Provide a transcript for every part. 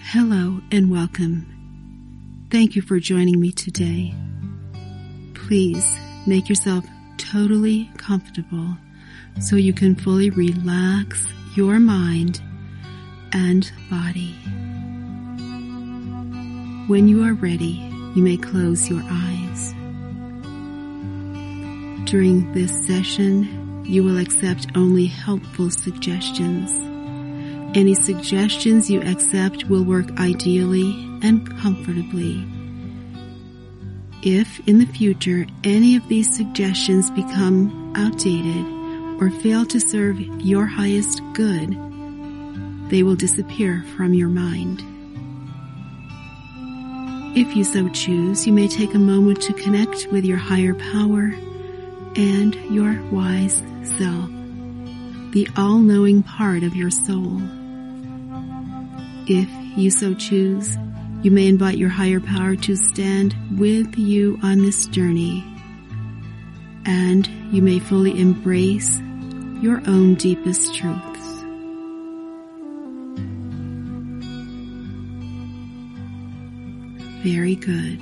Hello and welcome. Thank you for joining me today. Please make yourself totally comfortable so you can fully relax your mind and body. When you are ready, you may close your eyes. During this session, you will accept only helpful suggestions. Any suggestions you accept will work ideally and comfortably. If in the future any of these suggestions become outdated or fail to serve your highest good, they will disappear from your mind. If you so choose, you may take a moment to connect with your higher power and your wise self, the all-knowing part of your soul. If you so choose, you may invite your higher power to stand with you on this journey, and you may fully embrace your own deepest truths. Very good.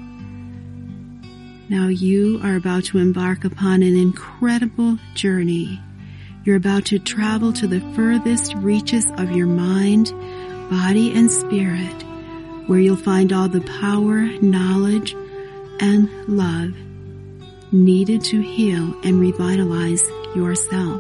Now you are about to embark upon an incredible journey. You're about to travel to the furthest reaches of your mind, body, and spirit, where you'll find all the power, knowledge, and love needed to heal and revitalize yourself.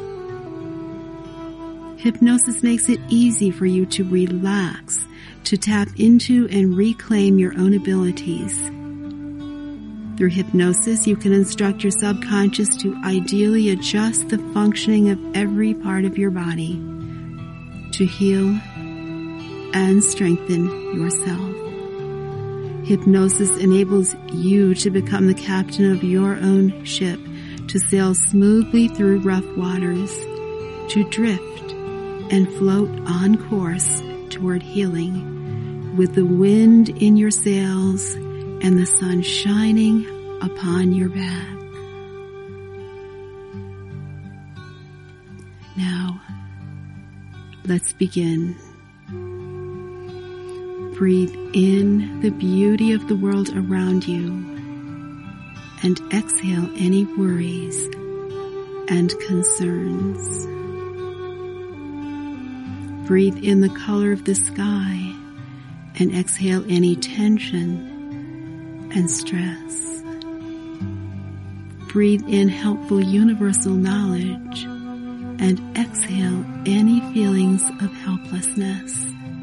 Hypnosis makes it easy for you to relax, to tap into and reclaim your own abilities. Through hypnosis, you can instruct your subconscious to ideally adjust the functioning of every part of your body to heal and strengthen yourself. Hypnosis enables you to become the captain of your own ship, to sail smoothly through rough waters, to drift and float on course toward healing, with the wind in your sails and the sun shining upon your back. Now, let's begin. Breathe in the beauty of the world around you and exhale any worries and concerns. Breathe in the color of the sky and exhale any tension and stress. Breathe in helpful universal knowledge and exhale any feelings of helplessness.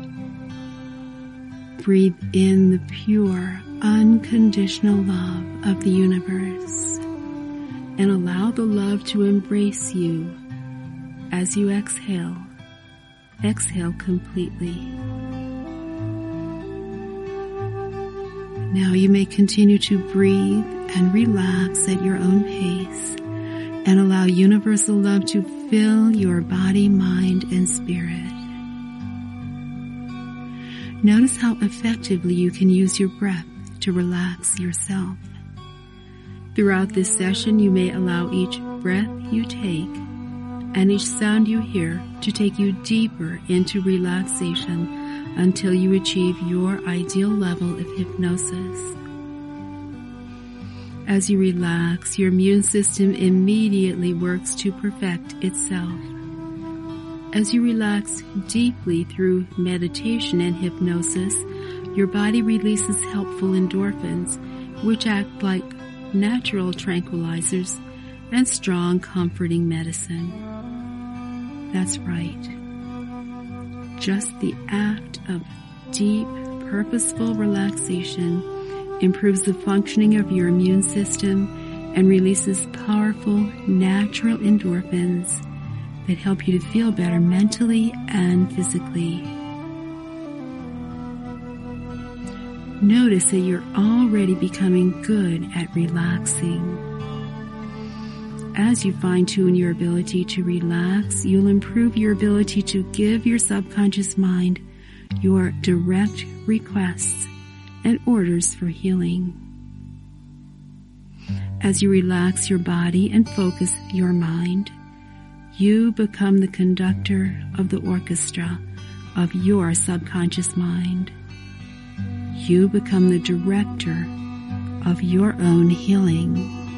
Breathe in the pure, unconditional love of the universe and allow the love to embrace you as you exhale. Exhale completely. Now you may continue to breathe and relax at your own pace and allow universal love to fill your body, mind, and spirit. Notice how effectively you can use your breath to relax yourself. Throughout this session, you may allow each breath you take and each sound you hear to take you deeper into relaxation until you achieve your ideal level of hypnosis. As you relax, your immune system immediately works to perfect itself. As you relax deeply through meditation and hypnosis, your body releases helpful endorphins, which act like natural tranquilizers and strong, comforting medicine. That's right. Just the act of deep, purposeful relaxation improves the functioning of your immune system and releases powerful, natural endorphins that help you to feel better mentally and physically. Notice that you're already becoming good at relaxing. As you fine-tune your ability to relax, you'll improve your ability to give your subconscious mind your direct requests and orders for healing. As you relax your body and focus your mind, you become the conductor of the orchestra, of your subconscious mind. You become the director of your own healing.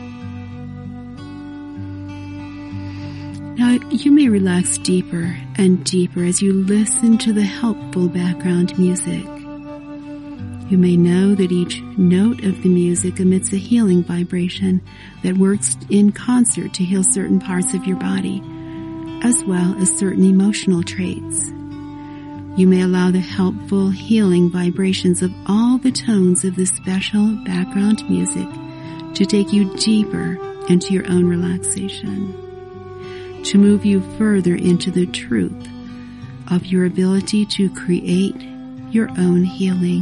Now, you may relax deeper and deeper as you listen to the helpful background music. You may know that each note of the music emits a healing vibration that works in concert to heal certain parts of your body, as well as certain emotional traits. You may allow the helpful healing vibrations of all the tones of this special background music to take you deeper into your own relaxation, to move you further into the truth of your ability to create your own healing.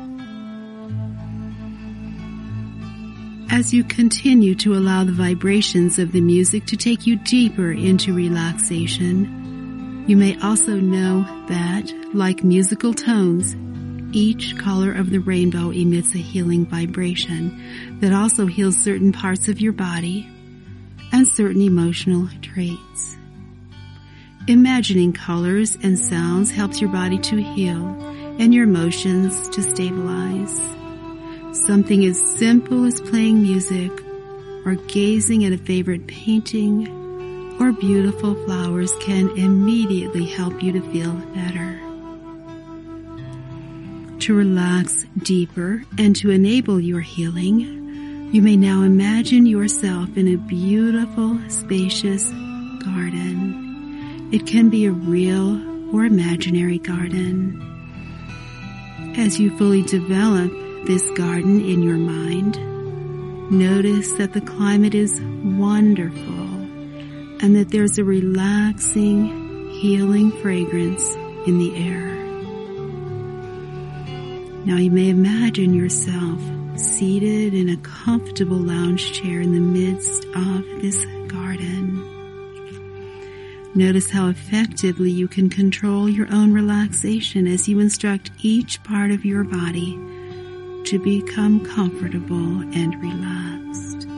As you continue to allow the vibrations of the music to take you deeper into relaxation, you may also know that, like musical tones, each color of the rainbow emits a healing vibration that also heals certain parts of your body and certain emotional traits. Imagining colors and sounds helps your body to heal and your emotions to stabilize. Something as simple as playing music or gazing at a favorite painting or beautiful flowers can immediately help you to feel better. To relax deeper and to enable your healing, you may now imagine yourself in a beautiful, spacious garden. It can be a real or imaginary garden. As you fully develop this garden in your mind, notice that the climate is wonderful and that there's a relaxing, healing fragrance in the air. Now you may imagine yourself seated in a comfortable lounge chair in the midst of this garden. Notice how effectively you can control your own relaxation as you instruct each part of your body to become comfortable and relaxed.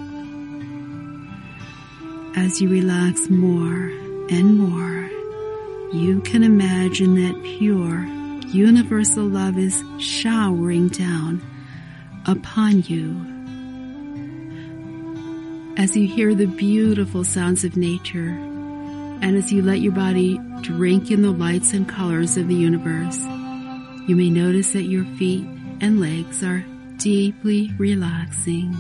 As you relax more and more, you can imagine that pure, universal love is showering down upon you. As you hear the beautiful sounds of nature, and as you let your body drink in the lights and colors of the universe, you may notice that your feet and legs are deeply relaxing.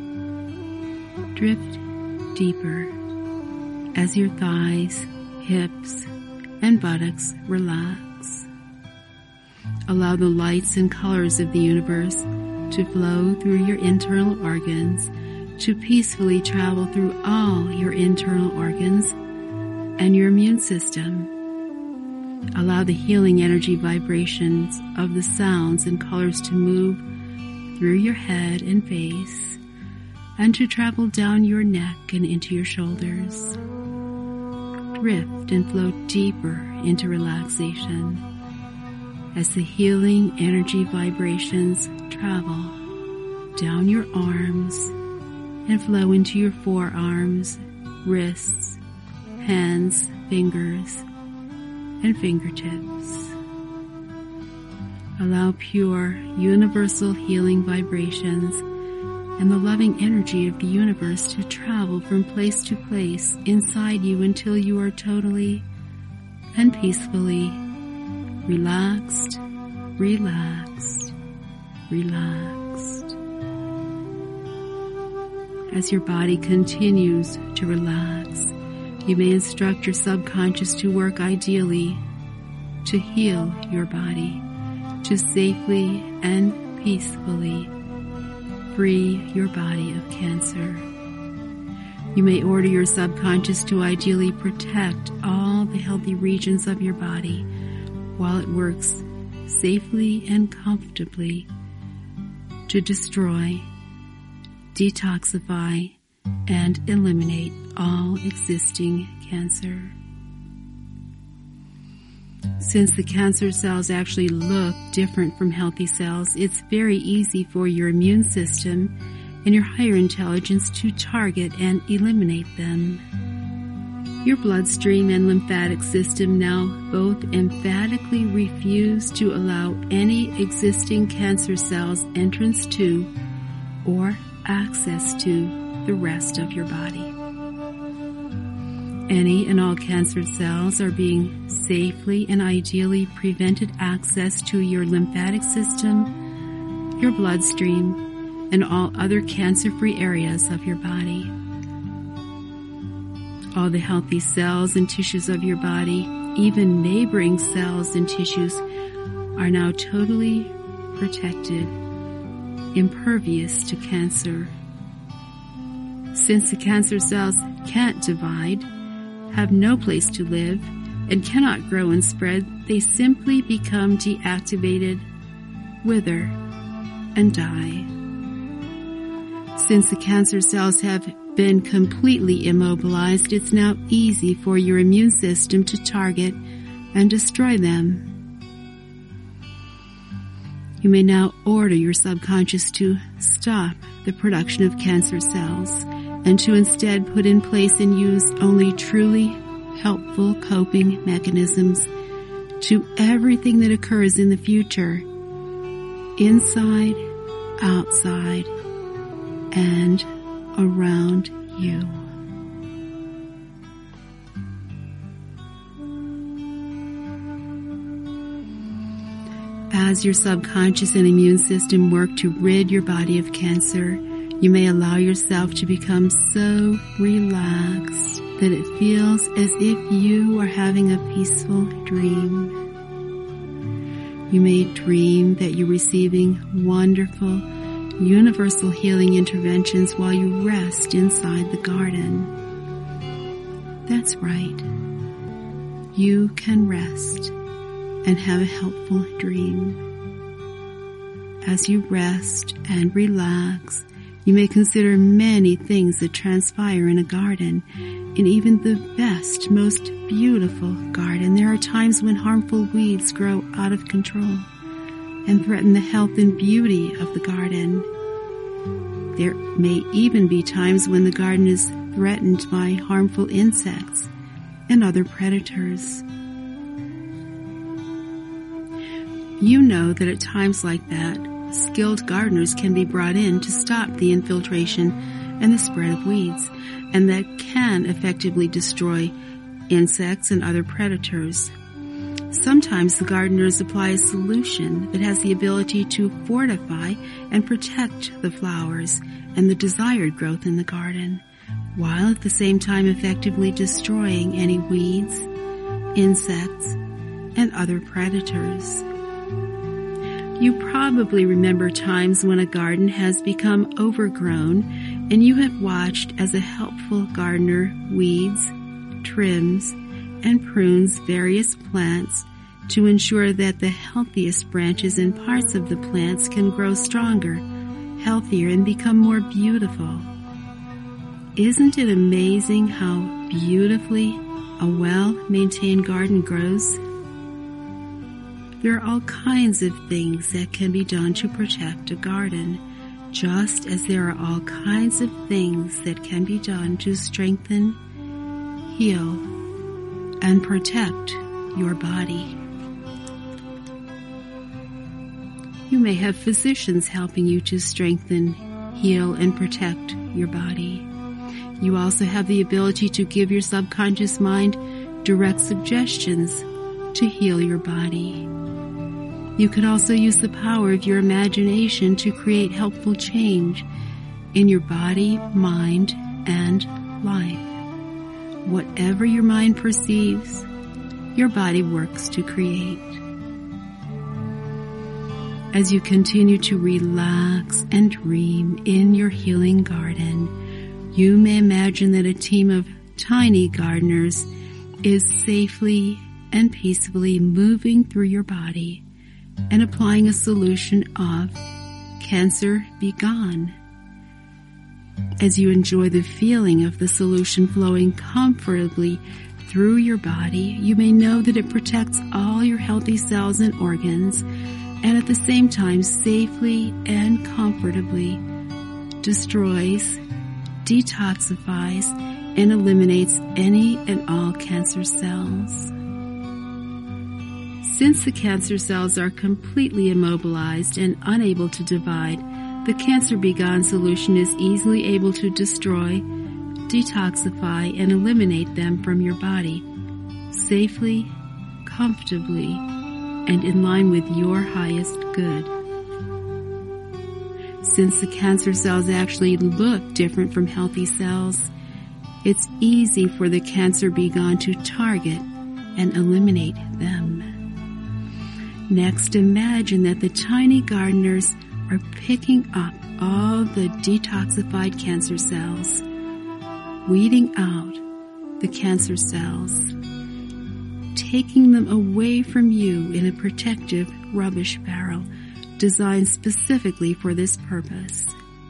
Drift deeper as your thighs, hips, and buttocks relax. Allow the lights and colors of the universe to flow through your internal organs, to peacefully travel through all your internal organs and your immune system. Allow the healing energy vibrations of the sounds and colors to move through your head and face and to travel down your neck and into your shoulders. Drift and flow deeper into relaxation as the healing energy vibrations travel down your arms and flow into your forearms, wrists, hands, fingers, and fingertips. Allow pure, universal healing vibrations and the loving energy of the universe to travel from place to place inside you until you are totally and peacefully relaxed, relaxed, relaxed. As your body continues to relax, you may instruct your subconscious to work ideally to heal your body, to safely and peacefully free your body of cancer. You may order your subconscious to ideally protect all the healthy regions of your body while it works safely and comfortably to destroy, detoxify, and eliminate all existing cancer. Since the cancer cells actually look different from healthy cells, it's very easy for your immune system and your higher intelligence to target and eliminate them. Your bloodstream and lymphatic system now both emphatically refuse to allow any existing cancer cells entrance to or access to the rest of your body. Any and all cancer cells are being safely and ideally prevented access to your lymphatic system, your bloodstream, and all other cancer-free areas of your body. All the healthy cells and tissues of your body, even neighboring cells and tissues, are now totally protected, impervious to cancer. Since the cancer cells can't divide, have no place to live, and cannot grow and spread, they simply become deactivated, wither, and die. Since the cancer cells have been completely immobilized, it's now easy for your immune system to target and destroy them. You may now order your subconscious to stop the production of cancer cells and to instead put in place and use only truly helpful coping mechanisms to everything that occurs in the future, inside, outside, and around you. As your subconscious and immune system work to rid your body of cancer, you may allow yourself to become so relaxed that it feels as if you are having a peaceful dream. You may dream that you're receiving wonderful, universal healing interventions while you rest inside the garden. That's right. You can rest and have a helpful dream. As you rest and relax, you may consider many things that transpire in a garden. In even the best, most beautiful garden, there are times when harmful weeds grow out of control and threaten the health and beauty of the garden. There may even be times when the garden is threatened by harmful insects and other predators. You know that at times like that, skilled gardeners can be brought in to stop the infiltration and the spread of weeds, and that can effectively destroy insects and other predators. Sometimes the gardeners apply a solution that has the ability to fortify and protect the flowers and the desired growth in the garden, while at the same time effectively destroying any weeds, insects, and other predators. You probably remember times when a garden has become overgrown and you have watched as a helpful gardener weeds, trims, and prunes various plants to ensure that the healthiest branches and parts of the plants can grow stronger, healthier, and become more beautiful. Isn't it amazing how beautifully a well-maintained garden grows? There are all kinds of things that can be done to protect a garden, just as there are all kinds of things that can be done to strengthen, heal, and protect your body. You may have physicians helping you to strengthen, heal, and protect your body. You also have the ability to give your subconscious mind direct suggestions to heal your body. You can also use the power of your imagination to create helpful change in your body, mind, and life. Whatever your mind perceives, your body works to create. As you continue to relax and dream in your healing garden, you may imagine that a team of tiny gardeners is safely and peacefully moving through your body and applying a solution of cancer be gone. As you enjoy the feeling of the solution flowing comfortably through your body, you may know that it protects all your healthy cells and organs, and at the same time safely and comfortably destroys, detoxifies, and eliminates any and all cancer cells. Since the cancer cells are completely immobilized and unable to divide, the Cancer Be Gone solution is easily able to destroy, detoxify, and eliminate them from your body, safely, comfortably, and in line with your highest good. Since the cancer cells actually look different from healthy cells, it's easy for the Cancer Be Gone to target and eliminate them. Next, imagine that the tiny gardeners are picking up all the detoxified cancer cells, weeding out the cancer cells, taking them away from you in a protective rubbish barrel designed specifically for this purpose.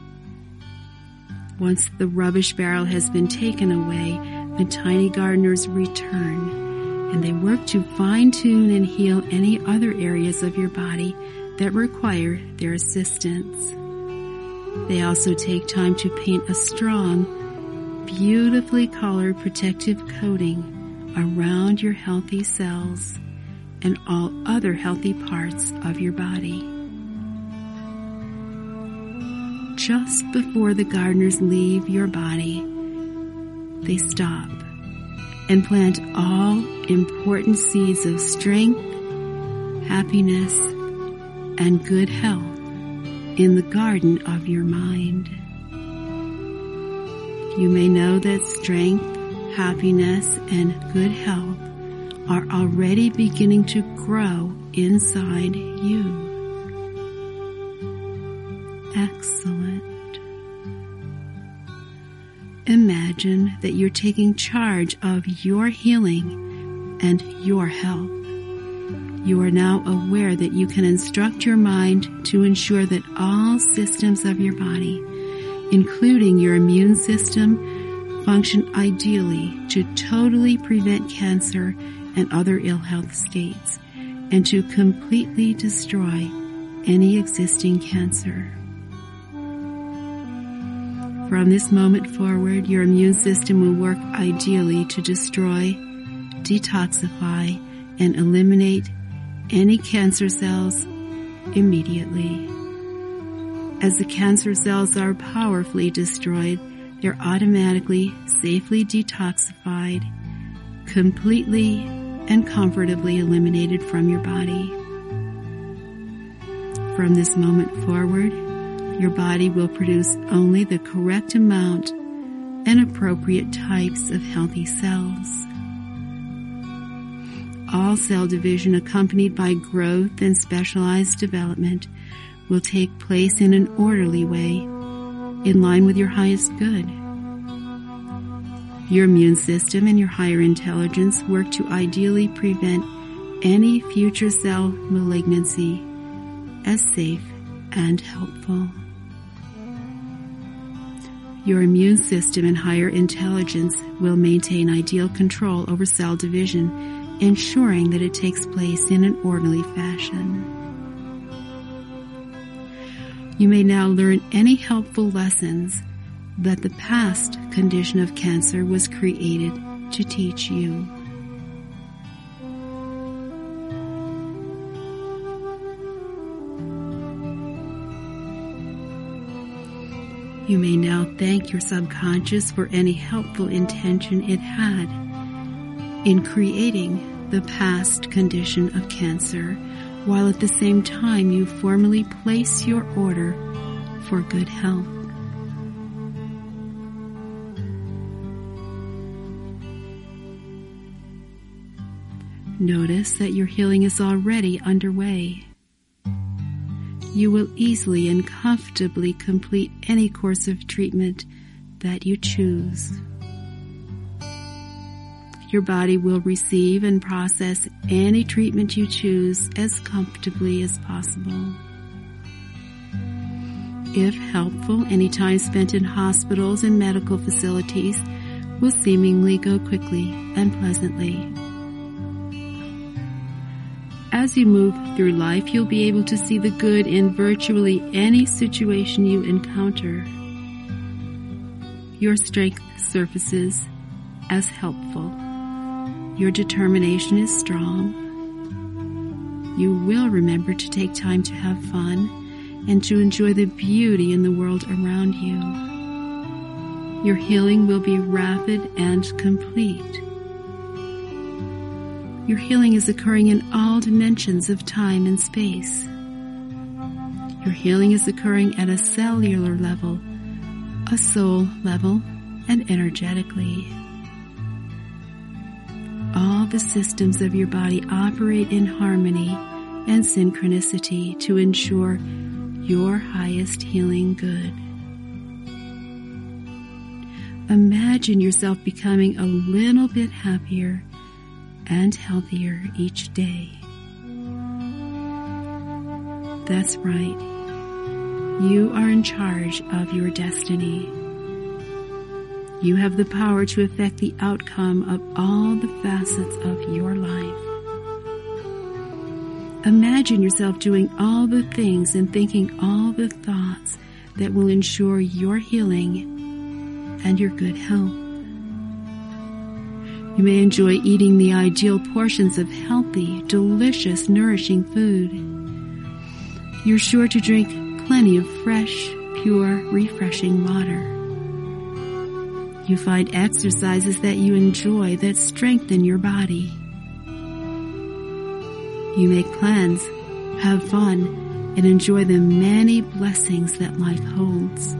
Once the rubbish barrel has been taken away, the tiny gardeners return, and they work to fine-tune and heal any other areas of your body that require their assistance. They also take time to paint a strong, beautifully colored protective coating around your healthy cells and all other healthy parts of your body. Just before the gardeners leave your body, they stop and plant all important seeds of strength, happiness, and good health in the garden of your mind. You may know that strength, happiness, and good health are already beginning to grow inside you. Excellent. Imagine that you're taking charge of your healing and your health. You are now aware that you can instruct your mind to ensure that all systems of your body, including your immune system, function ideally to totally prevent cancer and other ill health states, and to completely destroy any existing cancer. From this moment forward, your immune system will work ideally to destroy, detoxify, and eliminate any cancer cells immediately. As the cancer cells are powerfully destroyed, they're automatically, safely detoxified, completely and comfortably eliminated from your body. From this moment forward, your body will produce only the correct amount and appropriate types of healthy cells. All cell division accompanied by growth and specialized development will take place in an orderly way, in line with your highest good. Your immune system and your higher intelligence work to ideally prevent any future cell malignancy as safe and helpful. Your immune system and higher intelligence will maintain ideal control over cell division, ensuring that it takes place in an orderly fashion. You may now learn any helpful lessons that the past condition of cancer was created to teach you. You may now thank your subconscious for any helpful intention it had in creating the past condition of cancer, while at the same time you formally place your order for good health. Notice that your healing is already underway. You will easily and comfortably complete any course of treatment that you choose. Your body will receive and process any treatment you choose as comfortably as possible. If helpful, any time spent in hospitals and medical facilities will seemingly go quickly and pleasantly. As you move through life, you'll be able to see the good in virtually any situation you encounter. Your strength surfaces as helpful. Your determination is strong. You will remember to take time to have fun and to enjoy the beauty in the world around you. Your healing will be rapid and complete. Your healing is occurring in all dimensions of time and space. Your healing is occurring at a cellular level, a soul level, and energetically. All the systems of your body operate in harmony and synchronicity to ensure your highest healing good. Imagine yourself becoming a little bit happier and healthier each day. That's right. You are in charge of your destiny. You have the power to affect the outcome of all the facets of your life. Imagine yourself doing all the things and thinking all the thoughts that will ensure your healing and your good health. You may enjoy eating the ideal portions of healthy, delicious, nourishing food. You're sure to drink plenty of fresh, pure, refreshing water. You find exercises that you enjoy that strengthen your body. You make plans, have fun, and enjoy the many blessings that life holds.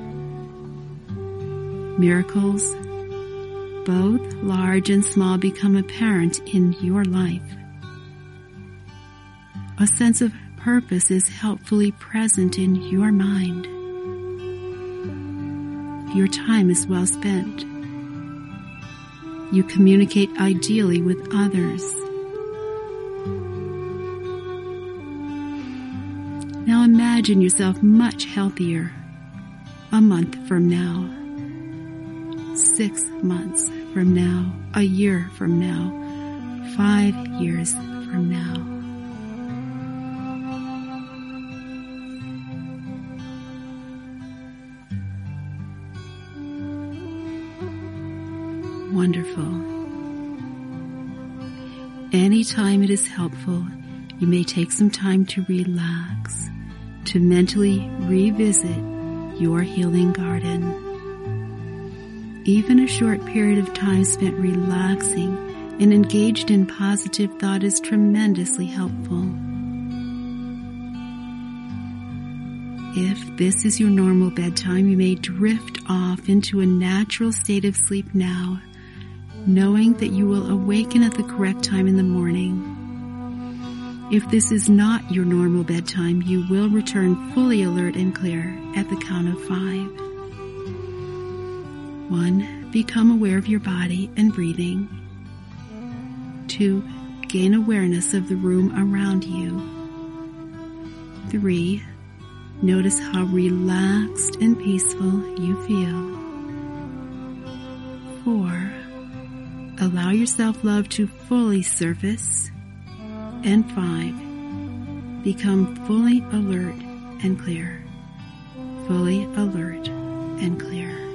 Miracles, both large and small, become apparent in your life. A sense of purpose is helpfully present in your mind. Your time is well spent. You communicate ideally with others. Now imagine yourself much healthier a month from now, 6 months from now, a year from now, 5 years from now. Wonderful. Anytime it is helpful, you may take some time to relax, to mentally revisit your healing garden. Even a short period of time spent relaxing and engaged in positive thought is tremendously helpful. If this is your normal bedtime, you may drift off into a natural state of sleep now, knowing that you will awaken at the correct time in the morning. If this is not your normal bedtime, you will return fully alert and clear at the count of 5. 1. Become aware of your body and breathing. 2. Gain awareness of the room around you. 3. Notice how relaxed and peaceful you feel. 4. Allow your self-love to fully surface. And 5. Become fully alert and clear. Fully alert and clear.